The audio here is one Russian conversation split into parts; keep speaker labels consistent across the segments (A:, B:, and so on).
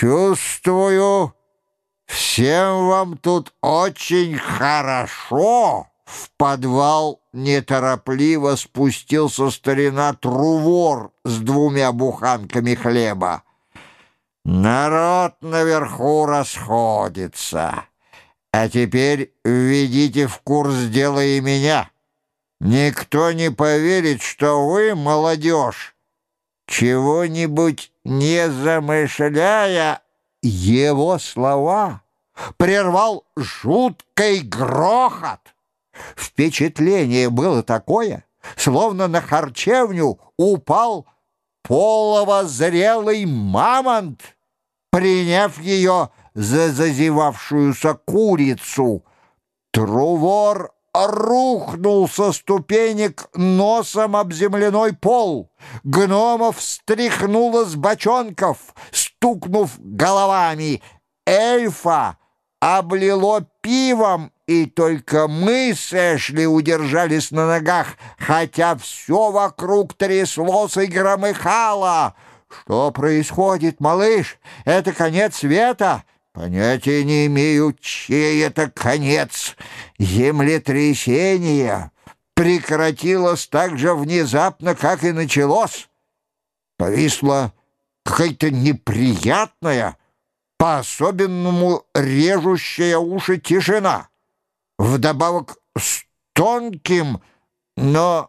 A: Чувствую, всем вам тут очень хорошо. В подвал неторопливо спустился старина Трувор с 2 буханками хлеба. Народ наверху расходится. А теперь введите в курс дела и меня. Никто не поверит, что вы, молодежь, чего-нибудь не замышляя. Его слова прервал жуткий грохот. Впечатление было такое, словно на харчевню упал половозрелый мамонт, приняв ее за зазевавшуюся курицу. Трувор рухнул со ступенек носом об земляной пол. Гномов стряхнуло с бочонков, стукнув головами. Эльфа облило пивом, и только мы с Эшли удержались на ногах, хотя все вокруг тряслось и громыхало. «Что происходит, малыш? Это конец света?» «Понятия не имею, чей это конец. Землетрясение прекратилось так же внезапно, как и началось. Повисла какая-то неприятная, по-особенному режущая уши тишина, вдобавок с тонким, но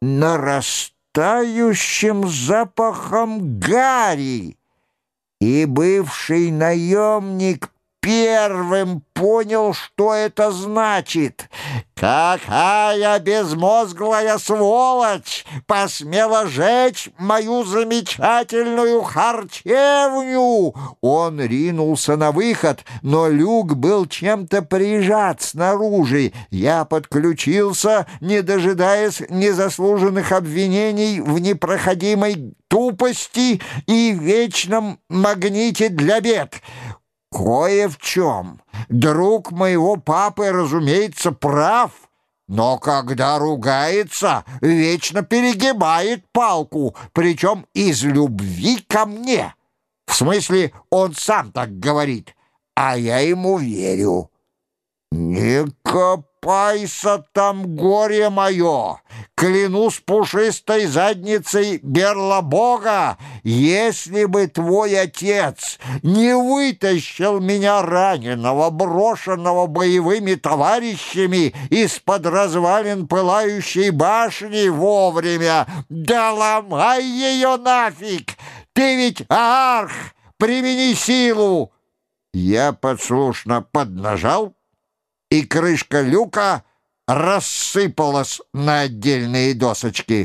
A: нарастающим запахом гари. И бывший наемник первым понял, что это значит. «Какая безмозглая сволочь посмела жечь мою замечательную харчевню!» Он ринулся на выход, но люк был чем-то прижат снаружи. Я подключился, не дожидаясь незаслуженных обвинений в непроходимой тупости и вечном магните для бед. Кое в чем друг моего папы, разумеется, прав, но когда ругается, вечно перегибает палку, причем из любви ко мне. В смысле, он сам так говорит, а я ему верю. «Не копайся там, горе мое! Клянусь пушистой задницей Берлобога, если бы твой отец не вытащил меня раненого, брошенного боевыми товарищами из-под развалин пылающей башни вовремя, да ломай ее нафиг! Ты ведь арх! Примени силу!» Я послушно поднажал, и крышка люка рассыпалась на отдельные досочки.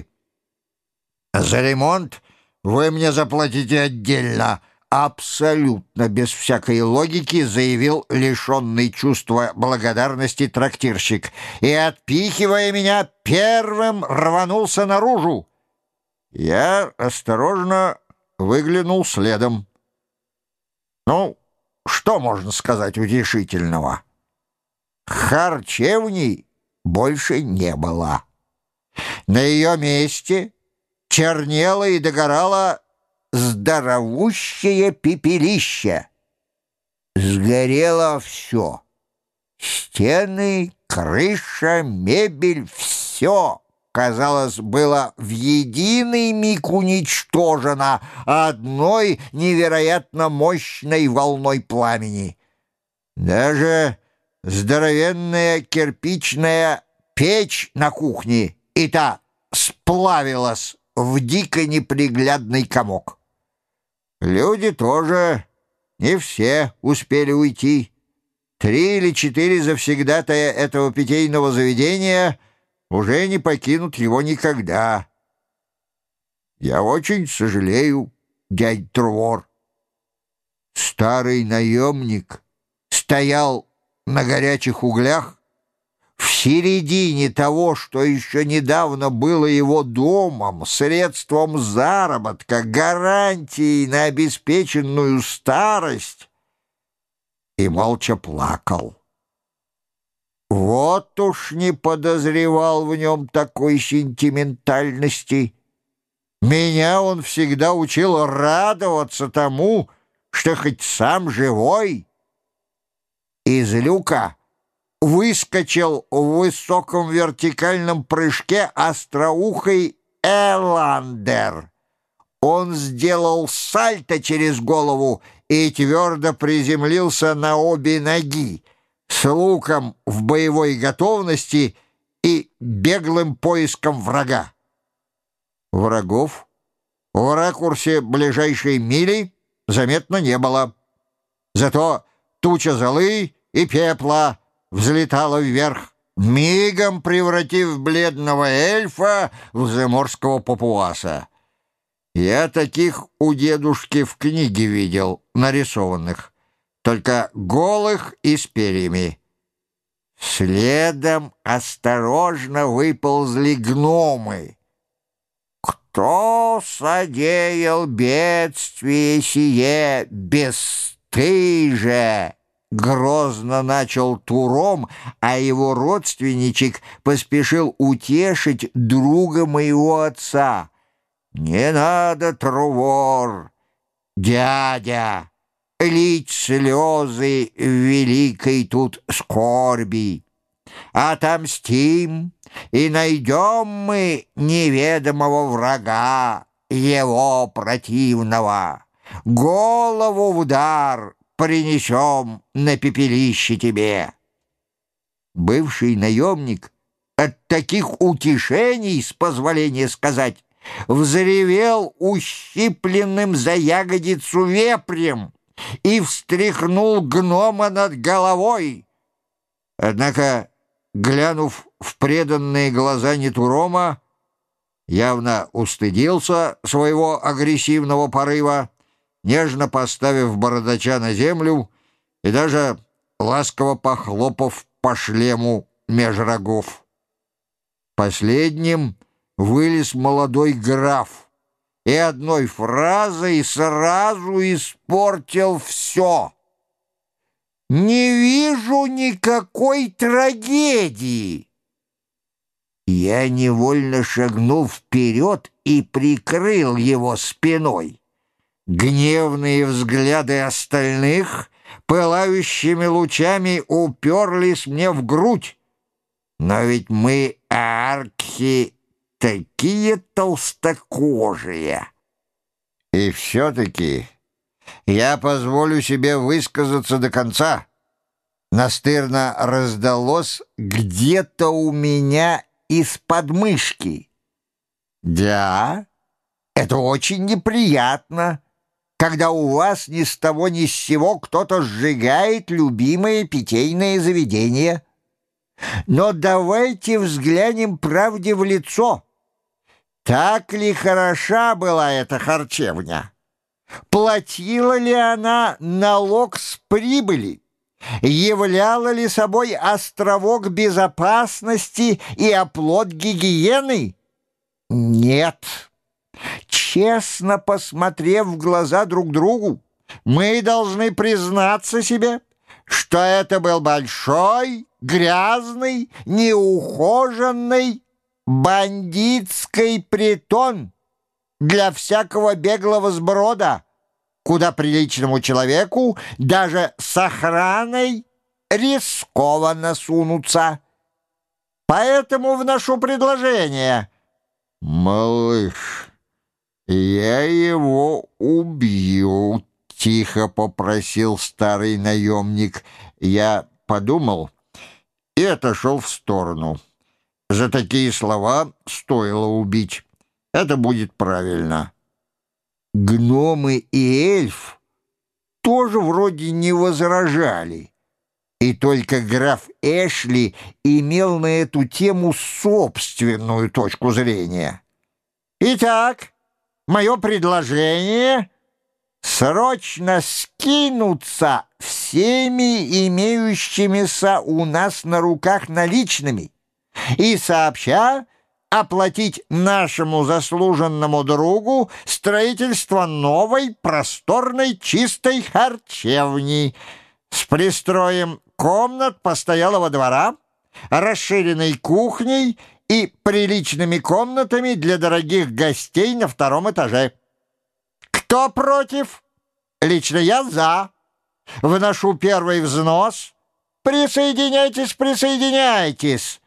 A: «За ремонт вы мне заплатите отдельно», абсолютно без всякой логики заявил лишенный чувства благодарности трактирщик и, отпихивая меня, первым рванулся наружу. Я осторожно выглянул следом. Ну, что можно сказать утешительного? Харчевни больше не было. На ее месте чернело и догорало здоровущее пепелище. Сгорело все. Стены, крыша, мебель — все, казалось, было в единый миг уничтожено одной невероятно мощной волной пламени. Даже здоровенная кирпичная печь на кухне и та сплавилась в дико неприглядный комок. Люди тоже не все успели уйти. 3 или 4 завсегдатая этого питейного заведения уже не покинут его никогда. Я очень сожалею, дядь Трувор. Старый наемник стоял на горячих углях в середине того, что еще недавно было его домом, средством заработка, гарантией на обеспеченную старость, и молча плакал. Вот уж не подозревал в нем такой сентиментальности. Меня он всегда учил радоваться тому, что хоть сам живой. Из люка выскочил в высоком вертикальном прыжке остроухий Эландер. Он сделал сальто через голову и твердо приземлился на обе ноги, с луком в боевой готовности и беглым поиском врага. Врагов в ракурсе ближайшей мили заметно не было. Зато туча золы и пепла взлетала вверх, мигом превратив бледного эльфа в заморского папуаса. Я таких у дедушки в книге видел, нарисованных, только голых и с перьями. Следом осторожно выползли гномы. «Кто содеял бедствие сие, бесстыже?» Грозно начал Туром, а его родственничек поспешил утешить друга моего отца. «Не надо, Трувор, дядя, лить слезы в великой тут скорби. Отомстим, и найдем мы неведомого врага, его противного. Голову в дар принесем на пепелище тебе». Бывший наемник от таких утешений, с позволения сказать, взревел ущипленным за ягодицу вепрем и встряхнул гнома над головой. Однако, глянув в преданные глаза Нетурома, явно устыдился своего агрессивного порыва, нежно поставив бородача на землю и даже ласково похлопав по шлему меж рогов. Последним вылез молодой граф и одной фразой сразу испортил все. «Не вижу никакой трагедии». Я невольно шагнул вперед и прикрыл его спиной. Гневные взгляды остальных пылающими лучами уперлись мне в грудь. Но ведь мы, аркхи, такие толстокожие. И все-таки я позволю себе высказаться до конца. Настырно раздалось где-то у меня из подмышки. Да, это очень неприятно, когда у вас ни с того ни с сего кто-то сжигает любимое питейное заведение. Но давайте взглянем правде в лицо. Так ли хороша была эта харчевня? Платила ли она налог с прибыли? Являла ли собой островок безопасности и оплот гигиены? Нет. Честно посмотрев в глаза друг другу, мы должны признаться себе, что это был большой, грязный, неухоженный бандитский притон для всякого беглого сброда, куда приличному человеку даже с охраной рискованно сунуться. Поэтому вношу предложение. «Малыш, я его убью», — тихо попросил старый наемник. Я подумал и отошел в сторону. За такие слова стоило убить. Это будет правильно. Гномы и эльф тоже вроде не возражали. И только граф Эшли имел на эту тему собственную точку зрения. Итак, мое предложение — срочно скинуться всеми имеющимися у нас на руках наличными и сообща оплатить нашему заслуженному другу строительство новой, просторной, чистой харчевни с пристроем комнат постоялого двора, расширенной кухней и приличными комнатами для дорогих гостей на втором этаже. Кто против? Лично я за. Вношу первый взнос. Присоединяйтесь, присоединяйтесь.